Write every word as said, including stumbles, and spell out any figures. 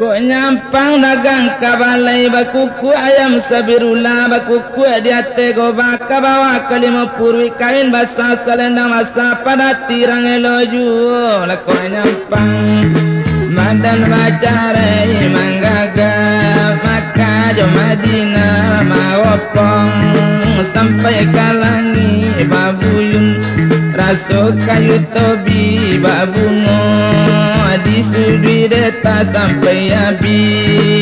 Kok nyampang dagang kabalai bakuku ayam sabirula bakuku di ate goba kabawa kelima purwi kain basah selendang masa pada tirang eloju lako nyampang madan bacare manggaga maka jo Madinah mawopong sampai kalangi babuyun raso kayu tobi babungo di sudui deta sampai habis